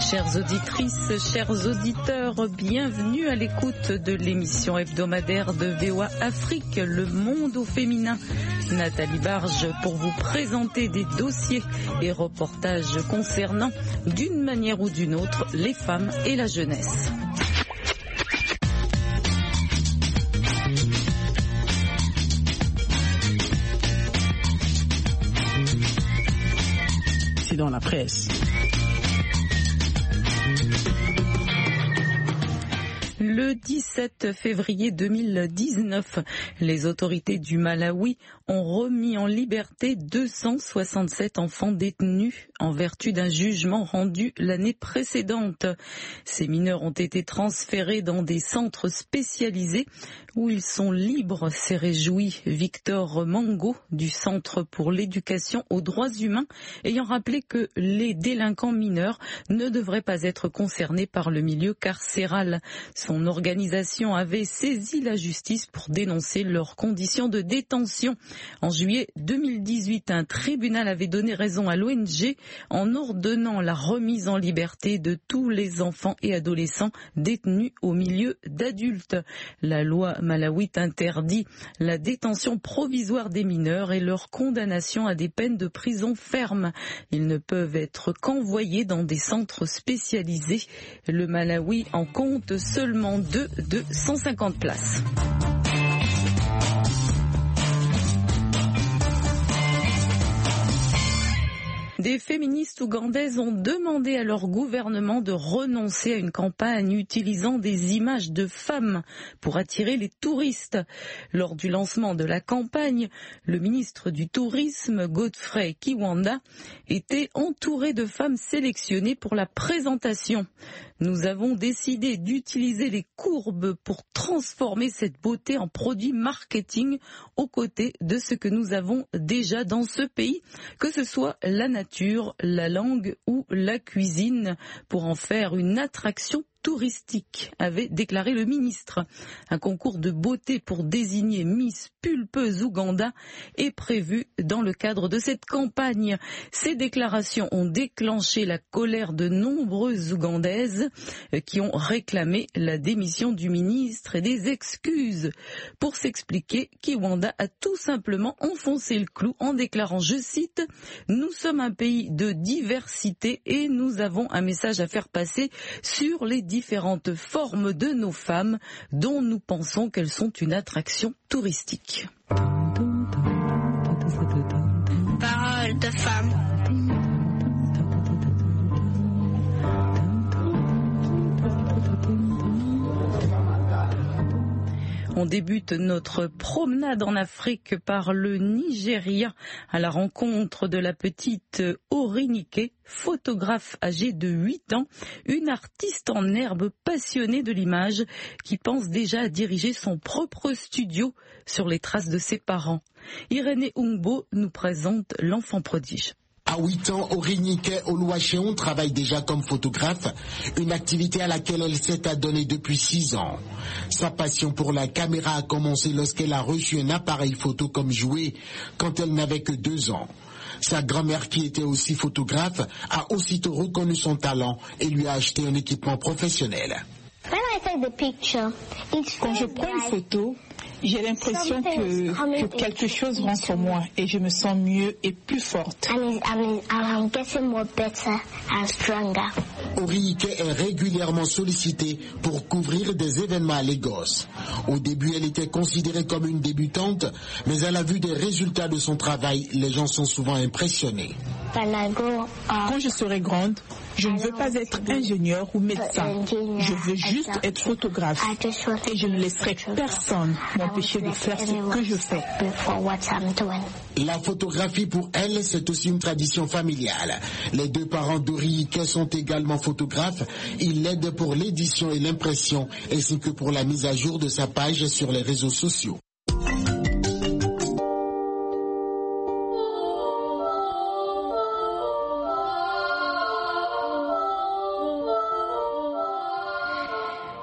Chères auditrices, chers auditeurs, bienvenue à l'écoute de l'émission hebdomadaire de VOA Afrique, le monde au féminin. Nathalie Barge pour vous présenter des dossiers et reportages concernant, d'une manière ou d'une autre, les femmes et la jeunesse. C'est dans la presse. Le 17 février 2019, les autorités du Malawi ont remis en liberté 267 enfants détenus en vertu d'un jugement rendu l'année précédente. Ces mineurs ont été transférés dans des centres spécialisés où ils sont libres, s'est réjoui Victor Mango du Centre pour l'éducation aux droits humains, ayant rappelé que les délinquants mineurs ne devraient pas être concernés par le milieu carcéral. Son organisation avait saisi la justice pour dénoncer leurs conditions de détention. En juillet 2018, un tribunal avait donné raison à l'ONG en ordonnant la remise en liberté de tous les enfants et adolescents détenus au milieu d'adultes. La loi malawite interdit la détention provisoire des mineurs et leur condamnation à des peines de prison ferme. Ils ne peuvent être qu'envoyés dans des centres spécialisés. Le Malawi en compte seulement deux de 150 places. Des féministes ougandaises ont demandé à leur gouvernement de renoncer à une campagne utilisant des images de femmes pour attirer les touristes. Lors du lancement de la campagne, le ministre du Tourisme, Godfrey Kiwanda, était entouré de femmes sélectionnées pour la présentation. Nous avons décidé d'utiliser les courbes pour transformer cette beauté en produit marketing aux côtés de ce que nous avons déjà dans ce pays, que ce soit la nature, la langue ou la cuisine, pour en faire une attraction touristique, avait déclaré le ministre. Un concours de beauté pour désigner Miss Pulpeuse Ouganda est prévu dans le cadre de cette campagne. Ces déclarations ont déclenché la colère de nombreuses Ougandaises qui ont réclamé la démission du ministre et des excuses. Pour s'expliquer, Kiwanda a tout simplement enfoncé le clou en déclarant, je cite, « Nous sommes un pays de diversité et nous avons un message à faire passer sur les différentes formes de nos femmes dont nous pensons qu'elles sont une attraction touristique. » Parole de femme. On débute notre promenade en Afrique par le Nigeria à la rencontre de la petite Orinike, photographe âgée de 8 ans, une artiste en herbe passionnée de l'image qui pense déjà à diriger son propre studio sur les traces de ses parents. Irénée Ungbo nous présente l'enfant prodige. À 8 ans, Orinike Oluwaseun travaille déjà comme photographe, une activité à laquelle elle s'est adonnée depuis 6 ans. Sa passion pour la caméra a commencé lorsqu'elle a reçu un appareil photo comme jouet quand elle n'avait que 2 ans. Sa grand-mère, qui était aussi photographe, a aussitôt reconnu son talent et lui a acheté un équipement professionnel. Quand je prends une photo, j'ai l'impression que quelque chose rentre en moi et je me sens mieux et plus forte. Orinike est régulièrement sollicitée pour couvrir des événements à Lagos. Au début, elle était considérée comme une débutante, mais à la vue des résultats de son travail, les gens sont souvent impressionnés. Quand je serai grande, je ne veux pas être ingénieur ou médecin. Je veux juste être photographe et je ne laisserai personne m'empêcher de faire ce que je fais. La photographie pour elle, c'est aussi une tradition familiale. Les 2 parents d'Orinike sont également photographes. Ils l'aident pour l'édition et l'impression, ainsi que pour la mise à jour de sa page sur les réseaux sociaux.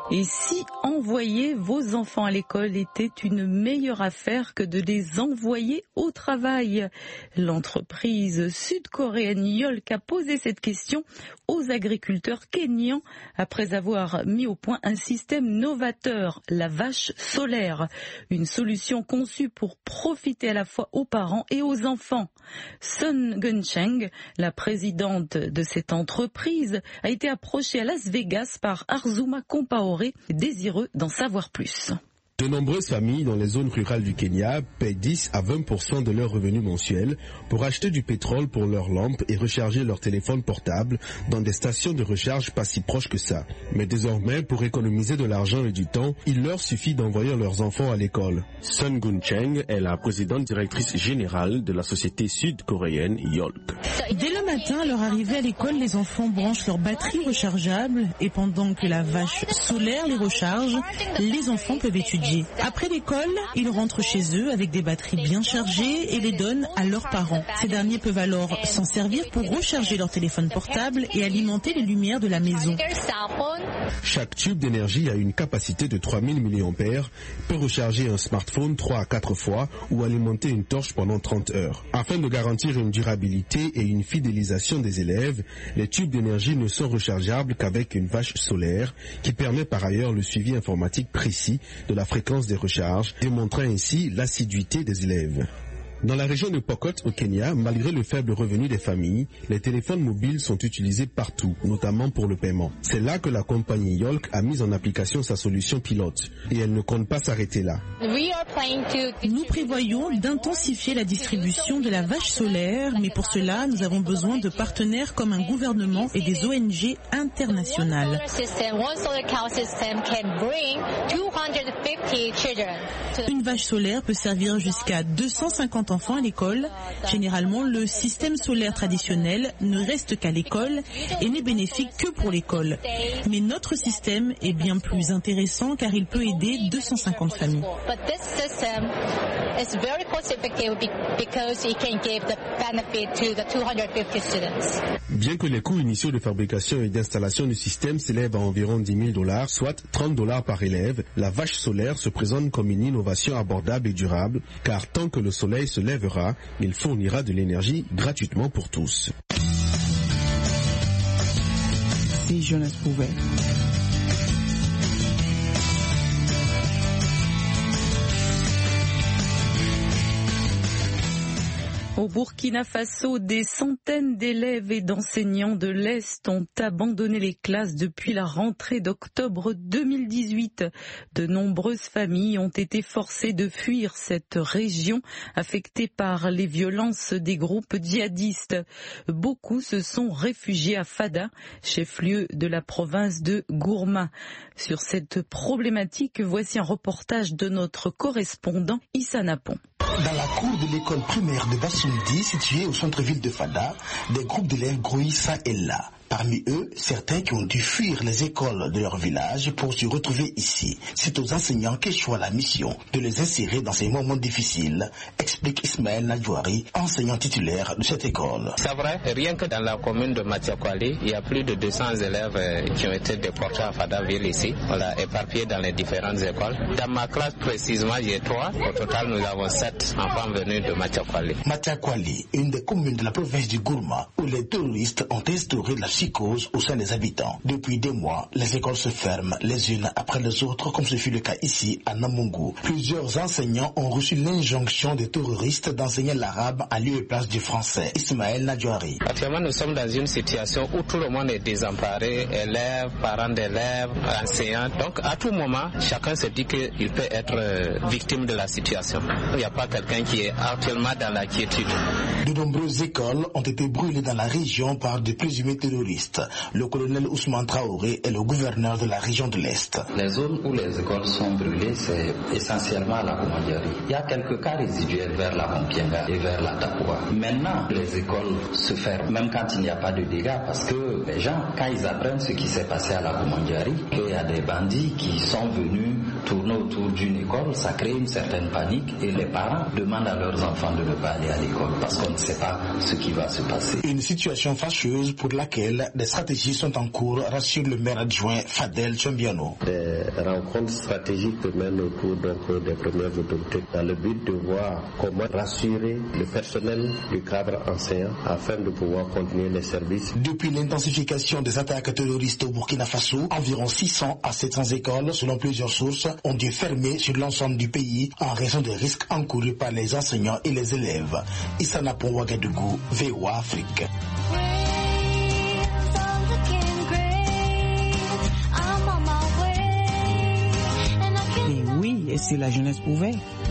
Et si envoyer vos enfants à l'école était une meilleure affaire que de les envoyer au travail? L'entreprise sud-coréenne Yolk a posé cette question aux agriculteurs kényans après avoir mis au point un système novateur, la vache solaire, une solution conçue pour profiter à la fois aux parents et aux enfants. Sun Guncheng, la présidente de cette entreprise, a été approchée à Las Vegas par Arzuma Compaoré, désireux d'en savoir plus. De nombreuses familles dans les zones rurales du Kenya paient 10 à 20% de leurs revenus mensuels pour acheter du pétrole pour leurs lampes et recharger leur téléphone portable dans des stations de recharge pas si proches que ça. Mais désormais, pour économiser de l'argent et du temps, il leur suffit d'envoyer leurs enfants à l'école. Sun Guncheng est la présidente directrice générale de la société sud-coréenne Yolk. Dès le matin, à leur arrivée à l'école, les enfants branchent leur batterie rechargeable et pendant que la vache solaire les recharge, les enfants peuvent étudier. Après l'école, ils rentrent chez eux avec des batteries bien chargées et les donnent à leurs parents. Ces derniers peuvent alors s'en servir pour recharger leur téléphone portable et alimenter les lumières de la maison. Chaque tube d'énergie a une capacité de 3000 mAh, peut recharger un smartphone 3 à 4 fois ou alimenter une torche pendant 30 heures. Afin de garantir une durabilité et une fidélisation des élèves, les tubes d'énergie ne sont rechargeables qu'avec une vache solaire qui permet par ailleurs le suivi informatique précis de la fréquence des recharges, démontrant ainsi l'assiduité des élèves. Dans la région de Pokot au Kenya, malgré le faible revenu des familles, les téléphones mobiles sont utilisés partout, notamment pour le paiement. C'est là que la compagnie Yolk a mis en application sa solution pilote, et elle ne compte pas s'arrêter là. Nous prévoyons d'intensifier la distribution de la vache solaire, mais pour cela, nous avons besoin de partenaires comme un gouvernement et des ONG internationales. Une vache solaire peut servir jusqu'à 250 enfants à l'école. Généralement, le système solaire traditionnel ne reste qu'à l'école et n'est bénéfique que pour l'école. Mais notre système est bien plus intéressant car il peut aider 250 familles. Bien que les coûts initiaux de fabrication et d'installation du système s'élèvent à environ $10,000, soit $30 par élève, la vache solaire se présente comme une innovation abordable et durable, car tant que le soleil se lèvera, il fournira de l'énergie gratuitement pour tous. C'est Jonas Bouvet. Au Burkina Faso, des centaines d'élèves et d'enseignants de l'Est ont abandonné les classes depuis la rentrée d'octobre 2018. De nombreuses familles ont été forcées de fuir cette région affectée par les violences des groupes djihadistes. Beaucoup se sont réfugiés à Fada, chef-lieu de la province de Gourma. Sur cette problématique, voici un reportage de notre correspondant Issa Napon. Dans la cour de l'école primaire de Bassouldi, située au centre-ville de Fada, des groupes d'élèves grouillent ça et là. Parmi eux, certains qui ont dû fuir les écoles de leur village pour se retrouver ici. C'est aux enseignants qu'échoue la mission de les insérer dans ces moments difficiles, explique Ismaël Nadjouari, enseignant titulaire de cette école. C'est vrai, rien que dans la commune de Matiakwali, il y a plus de 200 élèves qui ont été déportés à Fadaville ici, éparpillés dans les différentes écoles. Dans ma classe précisément, j'ai 3. Au total, nous avons 7 enfants venus de Matiakwali. Matiakwali, une des communes de la province du Gourma, où les terroristes ont instauré la psychose au sein des habitants. Depuis des mois, les écoles se ferment les unes après les autres, comme ce fut le cas ici à Namungu. Plusieurs enseignants ont reçu l'injonction des terroristes d'enseigner l'arabe en lieu et place du français. Ismaël Nadjouari. Actuellement, nous sommes dans une situation où tout le monde est désemparé, élèves, parents d'élèves, enseignants. Donc, à tout moment, chacun se dit qu'il peut être victime de la situation. Il n'y a pas quelqu'un qui est actuellement dans la quiétude. De nombreuses écoles ont été brûlées dans la région par de présumés terroristes. Le colonel Ousmane Traoré est le gouverneur de la région de l'Est. Les zones où les écoles sont brûlées, c'est essentiellement la Komandjari. Il y a quelques cas résiduels vers la Kompienga et vers la Tapoua. Maintenant, les écoles se ferment, même quand il n'y a pas de dégâts, parce que les gens, quand ils apprennent ce qui s'est passé à la Komandjari, qu'il y a des bandits qui sont venus tourner autour d'une école, ça crée une certaine panique et les parents demandent à leurs enfants de ne pas aller à l'école parce qu'on ne sait pas ce qui va se passer. Une situation fâcheuse pour laquelle parallèle, des stratégies sont en cours, rassure le maire adjoint Fadel Chambiano. Des rencontres stratégiques mènent autour des premières autorités dans le but de voir comment rassurer le personnel du cadre enseignant afin de pouvoir continuer les services. Depuis l'intensification des attaques terroristes au Burkina Faso, environ 600 à 700 écoles, selon plusieurs sources, ont dû fermer sur l'ensemble du pays en raison des risques encourus par les enseignants et les élèves. Issana Ouagadougou, VOA Afrique. Et oui, et si la jeunesse pouvait.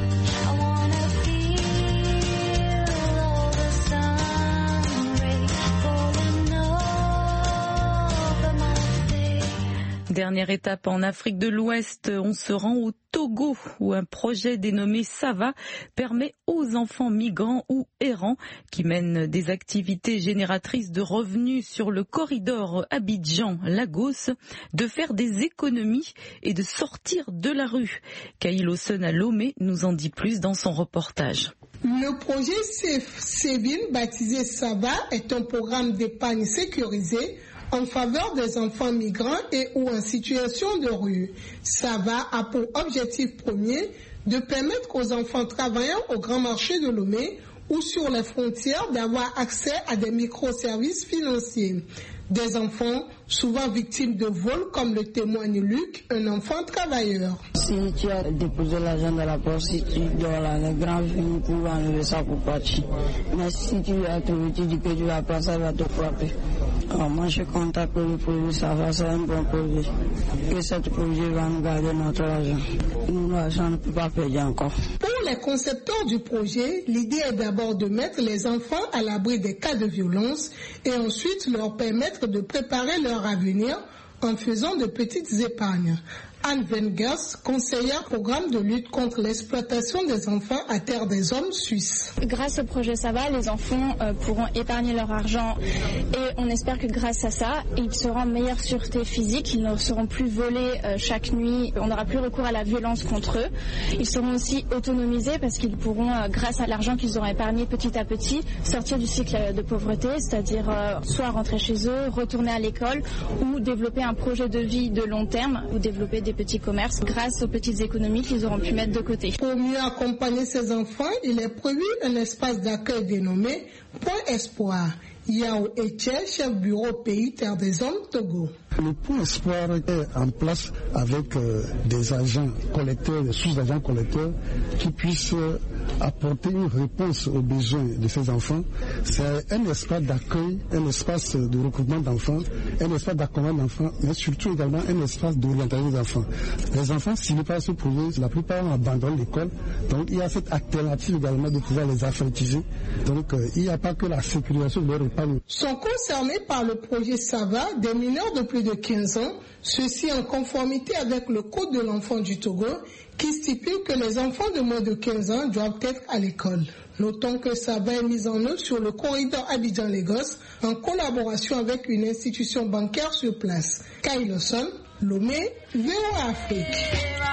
Dernière étape en Afrique de l'Ouest, on se rend au Togo où un projet dénommé SAVA permet aux enfants migrants ou errants qui mènent des activités génératrices de revenus sur le corridor Abidjan-Lagos de faire des économies et de sortir de la rue. Kaïl Osena Lomé nous en dit plus dans son reportage. Le projet Séville, baptisé SAVA, est un programme d'épargne sécurisé en faveur des enfants migrants et ou en situation de rue. SAVA a pour objectif premier de permettre aux enfants travaillant au grand marché de Lomé ou sur les frontières d'avoir accès à des microservices financiers. Des enfants souvent victimes de vols, comme le témoigne Luc, un enfant travailleur. Si tu as déposé l'argent dans la poche, si tu dois là, les grands viennent pour enlever ça pour partir. Mais si tu as trouvé, tu dis que tu vas pas, ça va te frapper. Alors moi je contacte le projet, ça va, c'est un bon projet. Et ce projet va nous garder notre argent. Nous, l'argent ne peut pas payer encore. Pour les concepteurs du projet, l'idée est d'abord de mettre les enfants à l'abri des cas de violence et ensuite leur permettre de préparer leur avenir en faisant de petites épargnes. Anne Wengers, conseillère programme de lutte contre l'exploitation des enfants à terre des hommes suisse. Grâce au projet SAVA, les enfants pourront épargner leur argent et on espère que grâce à ça, ils seront en meilleure sûreté physique, ils ne seront plus volés chaque nuit, on n'aura plus recours à la violence contre eux. Ils seront aussi autonomisés parce qu'ils pourront, grâce à l'argent qu'ils auront épargné petit à petit, sortir du cycle de pauvreté, c'est-à-dire soit rentrer chez eux, retourner à l'école ou développer un projet de vie de long terme ou développer des petits commerces grâce aux petites économies qu'ils auront pu mettre de côté. Pour mieux accompagner ces enfants, il est prévu un espace d'accueil dénommé Point Espoir. Yao Etienne, chef bureau pays Terre des Hommes, Togo. Le Point Espoir est en place avec des agents collecteurs, des sous-agents collecteurs qui puissent apporter une réponse aux besoins de ces enfants. C'est un espace d'accueil, un espace de recrutement d'enfants, un espace d'accompagnement d'enfants, mais surtout également un espace d'orientation des enfants. Les enfants, s'ils ne passent pas ce projet, la plupart abandonnent l'école. Donc il y a cette alternative également de pouvoir les alphabétiser. Donc il n'y a pas que la sécurisation de leur épargne. Sont concernés par le projet SAVA des mineurs de plus de 15 ans, ceci en conformité avec le Code de l'enfant du Togo qui stipule que les enfants de moins de 15 ans doivent être à l'école. Notons que SAVA est mis en œuvre sur le corridor Abidjan-Lagos en collaboration avec une institution bancaire sur place. Kailoson, Lomé, VOA Afrique.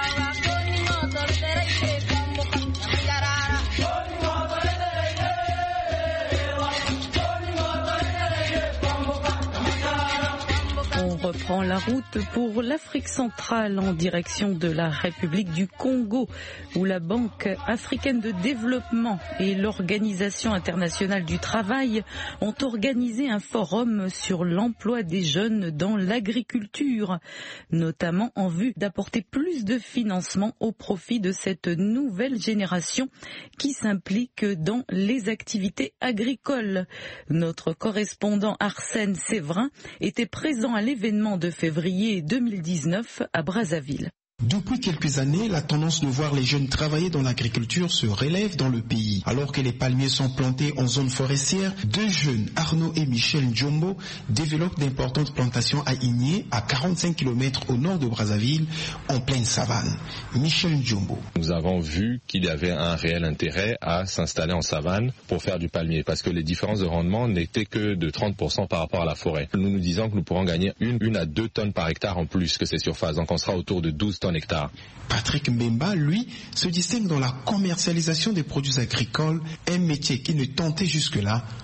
On reprend la route pour l'Afrique centrale en direction de la République du Congo où la Banque africaine de développement et l'Organisation internationale du travail ont organisé un forum sur l'emploi des jeunes dans l'agriculture, notamment en vue d'apporter plus de financement au profit de cette nouvelle génération qui s'implique dans les activités agricoles. Notre correspondant Arsène Séverin était présent à l'événement de février 2019 à Brazzaville. Depuis quelques années, la tendance de voir les jeunes travailler dans l'agriculture se relève dans le pays. Alors que les palmiers sont plantés en zone forestière, deux jeunes, Arnaud et Michel Njombo, développent d'importantes plantations à Igné, à 45 km au nord de Brazzaville, en pleine savane. Michel Njombo. Nous avons vu qu'il y avait un réel intérêt à s'installer en savane pour faire du palmier, parce que les différences de rendement n'étaient que de 30% par rapport à la forêt. Nous nous disons que nous pourrons gagner une à 2 tonnes par hectare en plus que ces surfaces, donc on sera autour de 12 tonnes hectares. Patrick Mbemba, lui, se distingue dans la commercialisation des produits agricoles, un métier qui ne tentait jusque-là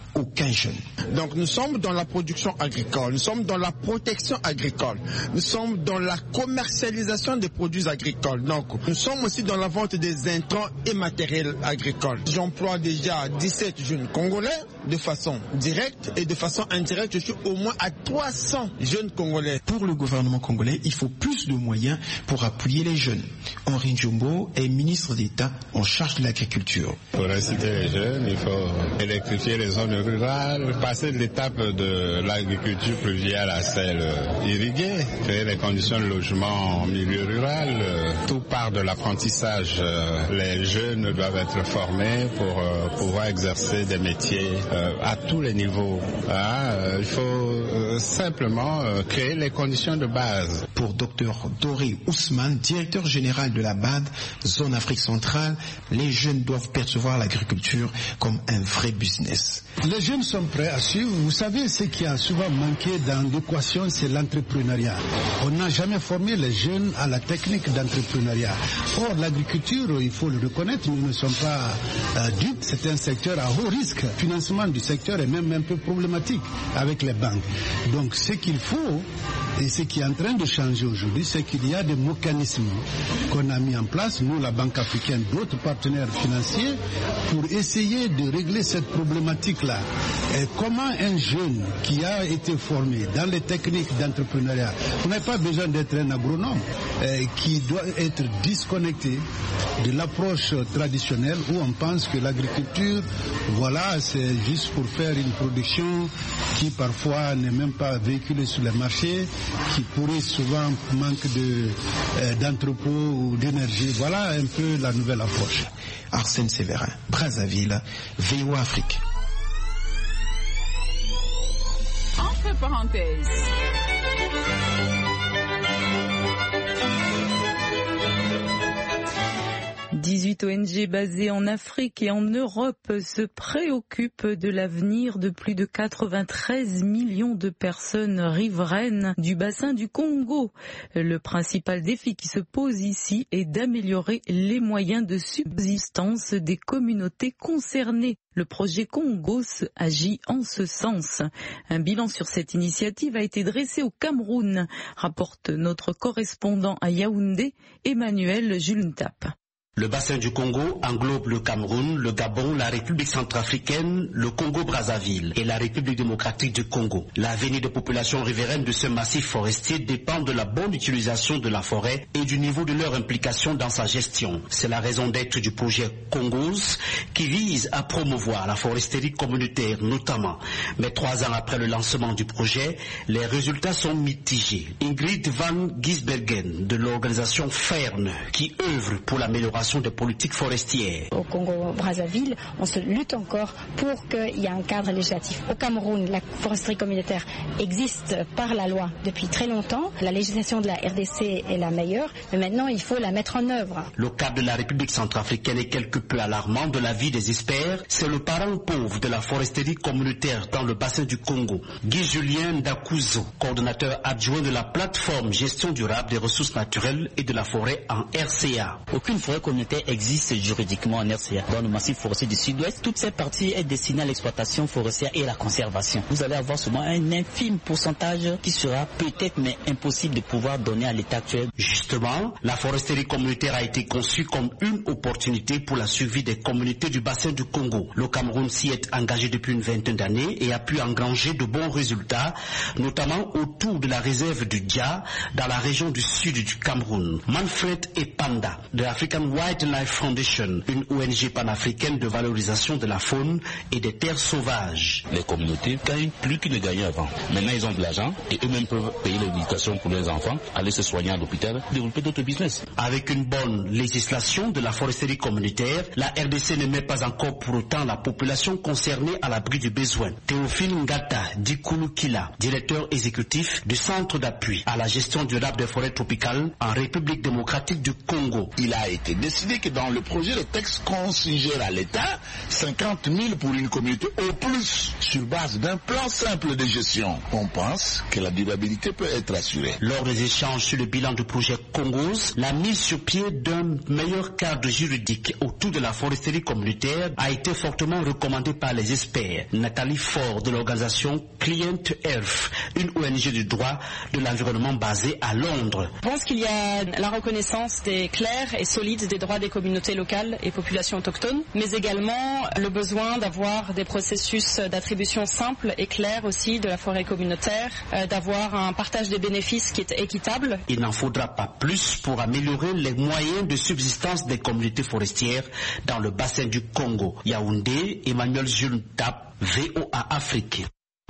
aucun jeune. Donc nous sommes dans la production agricole, nous sommes dans la protection agricole, nous sommes dans la commercialisation des produits agricoles. Donc nous sommes aussi dans la vente des intrants et matériels agricoles. J'emploie déjà 17 jeunes Congolais de façon directe et de façon indirecte. Je suis au moins à 300 jeunes Congolais. Pour le gouvernement congolais, il faut plus de moyens pour appuyer les jeunes. Henri Njombo est ministre d'État en charge de l'agriculture. Pour inciter les jeunes, il faut électrifier les zones rurales, passer de l'étape de l'agriculture pluviale à celle irriguée, créer les conditions de logement en milieu rural. Tout part de l'apprentissage. Les jeunes doivent être formés pour pouvoir exercer des métiers à tous les niveaux. Il faut simplement créer les conditions de base. Pour Dr Doré Ousmane, directeur général de la BAD, zone Afrique centrale, les jeunes doivent percevoir l'agriculture comme un vrai business. Les jeunes sont prêts à suivre. Vous savez, ce qui a souvent manqué dans l'équation, c'est l'entrepreneuriat. On n'a jamais formé les jeunes à la technique d'entrepreneuriat. Or, l'agriculture, il faut le reconnaître, nous ne sommes pas dupes. C'est un secteur à haut risque. Le financement du secteur est même un peu problématique avec les banques. Donc, ce qu'il faut, et ce qui est en train de changer aujourd'hui, c'est qu'il y a des mécanismes qu'on a mis en place, nous, la Banque africaine, d'autres partenaires financiers, pour essayer de régler cette problématique-là. Et comment un jeune qui a été formé dans les techniques d'entrepreneuriat, vous n'avez pas besoin d'être un agronome, qui doit être disconnecté de l'approche traditionnelle où on pense que l'agriculture, voilà, c'est juste pour faire une production qui parfois n'est même pas véhiculée sur les marchés, qui pourrait souvent manquer d'entrepôts ou d'énergie. Voilà un peu la nouvelle approche. Arsène Séverin, Brazzaville, VOA Afrique. Entre parenthèses. 18 ONG basées en Afrique et en Europe se préoccupent de l'avenir de plus de 93 millions de personnes riveraines du bassin du Congo. Le principal défi qui se pose ici est d'améliorer les moyens de subsistance des communautés concernées. Le projet Congos agit en ce sens. Un bilan sur cette initiative a été dressé au Cameroun, rapporte notre correspondant à Yaoundé, Emmanuel Juntap. Le bassin du Congo englobe le Cameroun, le Gabon, la République centrafricaine, le Congo-Brazzaville et la République démocratique du Congo. L'avenir des populations riveraines de ce massif forestier dépend de la bonne utilisation de la forêt et du niveau de leur implication dans sa gestion. C'est la raison d'être du projet Congos qui vise à promouvoir la foresterie communautaire notamment. Mais 3 ans après le lancement du projet, les résultats sont mitigés. Ingrid Van Gisbergen de l'organisation FERN qui œuvre pour l'amélioration des politiques forestières. Au Congo-Brazzaville, on se lutte encore pour qu'il y ait un cadre législatif. Au Cameroun, la foresterie communautaire existe par la loi depuis très longtemps. La législation de la RDC est la meilleure, mais maintenant il faut la mettre en œuvre. Le cas de la République centrafricaine est quelque peu alarmant de l'avis des experts. C'est le parent pauvre de la foresterie communautaire dans le bassin du Congo. Guy-Julien Ndakuzo, coordonnateur adjoint de la plateforme gestion durable des ressources naturelles et de la forêt en RCA. Aucune forêt communautaire existe juridiquement en RCA. Dans le massif forestier du Sud-Ouest, toute cette partie est destinée à l'exploitation forestière et à la conservation. Vous allez avoir seulement un infime pourcentage qui sera peut-être mais impossible de pouvoir donner à l'état actuel. Justement, la foresterie communautaire a été conçue comme une opportunité pour la survie des communautés du bassin du Congo. Le Cameroun s'y est engagé depuis une vingtaine d'années et a pu engranger de bons résultats, notamment autour de la réserve du Dia dans la région du sud du Cameroun. Manfred Epanda de l'African Wildlife Foundation, une ONG panafricaine de valorisation de la faune et des terres sauvages. Les communautés gagnent plus qu'ils ne gagnaient avant. Maintenant, ils ont de l'argent et eux-mêmes peuvent payer l'éducation pour leurs enfants, aller se soigner à l'hôpital, développer d'autres business. Avec une bonne législation de la foresterie communautaire, la RDC ne met pas encore pour autant la population concernée à l'abri du besoin. Théophile Ngata Dikouloukila, directeur exécutif du Centre d'appui à la gestion durable des forêts tropicales en République démocratique du Congo. Il a été décidé que dans le projet de texte qu'on suggère à l'État, 50 000 pour une communauté au plus, sur base d'un plan simple de gestion. On pense que la durabilité peut être assurée. Lors des échanges sur le bilan du projet Congos, la mise sur pied d'un meilleur cadre juridique autour de la foresterie communautaire a été fortement recommandée par les experts. Nathalie Faure de l'organisation Client Earth, une ONG du droit de l'environnement basée à Londres. Je pense qu'il y a la reconnaissance claire et solide des droits des communautés locales et populations autochtones, mais également le besoin d'avoir des processus d'attribution simples et clairs aussi de la forêt communautaire, d'avoir un partage des bénéfices qui est équitable. Il n'en faudra pas plus pour améliorer les moyens de subsistance des communautés forestières dans le bassin du Congo. Yaoundé, Emmanuel Jules Tap, VOA Afrique.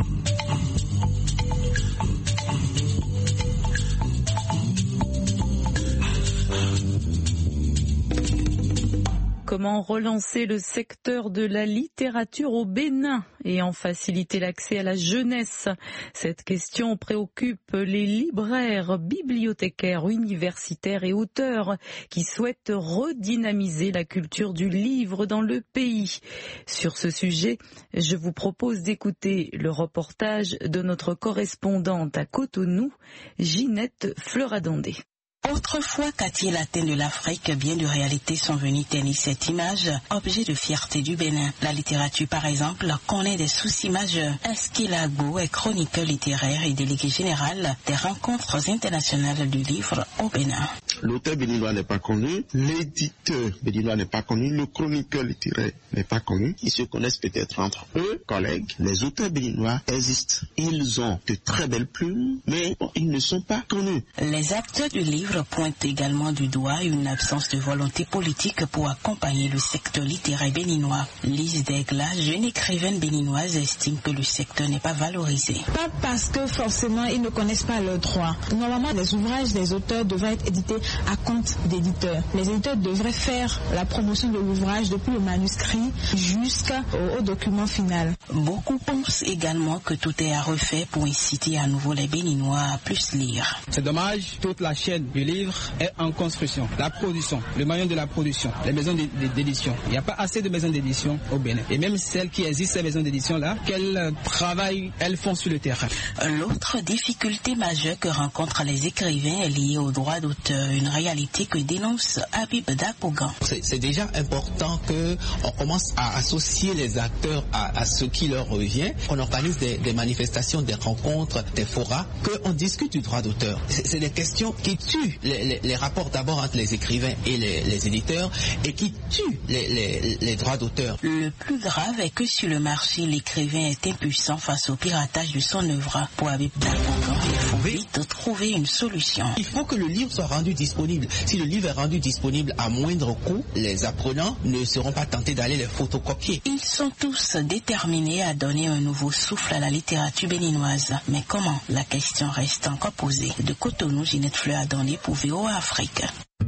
Comment relancer le secteur de la littérature au Bénin et en faciliter l'accès à la jeunesse? Cette question préoccupe les libraires, bibliothécaires, universitaires et auteurs qui souhaitent redynamiser la culture du livre dans le pays. Sur ce sujet, je vous propose d'écouter le reportage de notre correspondante à Cotonou, Ginette Fleuradondé. Autrefois, quartier latin de l'Afrique, bien de réalité sont venus ternir cette image, objet de fierté du Bénin. La littérature, par exemple, connaît des soucis majeurs. Esquilagbo est chroniqueur littéraire et délégué général des rencontres internationales du livre au Bénin. L'auteur béninois n'est pas connu, l'éditeur béninois n'est pas connu, le chroniqueur littéraire n'est pas connu. Ils se connaissent peut-être entre eux, collègues. Les auteurs béninois existent. Ils ont de très belles plumes, mais ils ne sont pas connus. Les acteurs du livre pointe également du doigt une absence de volonté politique pour accompagner le secteur littéraire béninois. Lise Degla, jeune écrivaine béninoise, estime que le secteur n'est pas valorisé. Pas parce que forcément ils ne connaissent pas leurs droits. Normalement, les ouvrages des auteurs devraient être édités à compte d'éditeurs. Les éditeurs devraient faire la promotion de l'ouvrage depuis le manuscrit jusqu'au document final. Beaucoup pensent également que tout est à refaire pour inciter à nouveau les Béninois à plus lire. C'est dommage, toute la chaîne du livre est en construction. La production, le moyen de la production, les maisons d'édition. Il n'y a pas assez de maisons d'édition au Bénin. Et même celles qui existent, ces maisons d'édition-là, quel travail elles font sur le terrain. L'autre difficulté majeure que rencontrent les écrivains est liée au droit d'auteur, une réalité que dénonce Habib Dakougan. C'est déjà important qu'on commence à associer les acteurs à ce qui leur revient. On organise des manifestations, des rencontres, des forats, qu'on discute du droit d'auteur. C'est des questions qui tuent les rapports d'abord entre les écrivains et les éditeurs et qui tuent les droits d'auteur. Le plus grave est que sur le marché, l'écrivain est impuissant face au piratage de son œuvre. Pour Habib Dakougan, il faut vite trouver une solution. Il faut que le livre soit rendu disponible. Si le livre est rendu disponible à moindre coût, les apprenants ne seront pas tentés d'aller les photocopier. Ils sont tous déterminés à donner un nouveau souffle à la littérature béninoise. Mais comment? La question reste encore posée. De Cotonou, Ginette Fleuradondé pour VOA Afrique.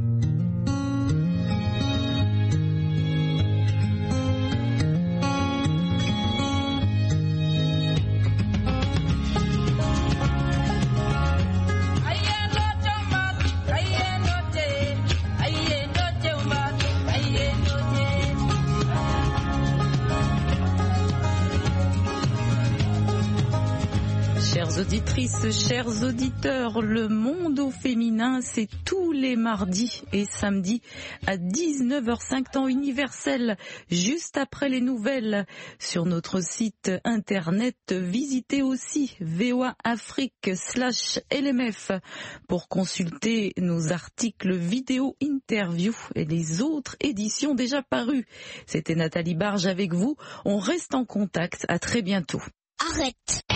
Chères auditrices, chers auditeurs, le monde au féminin, c'est tous les mardis et samedis à 19h05 temps universel, juste après les nouvelles. Sur notre site internet, visitez aussi VOA Afrique/LMF pour consulter nos articles vidéo, interviews et les autres éditions déjà parues. C'était Nathalie Barge avec vous. On reste en contact. À très bientôt. Arrête.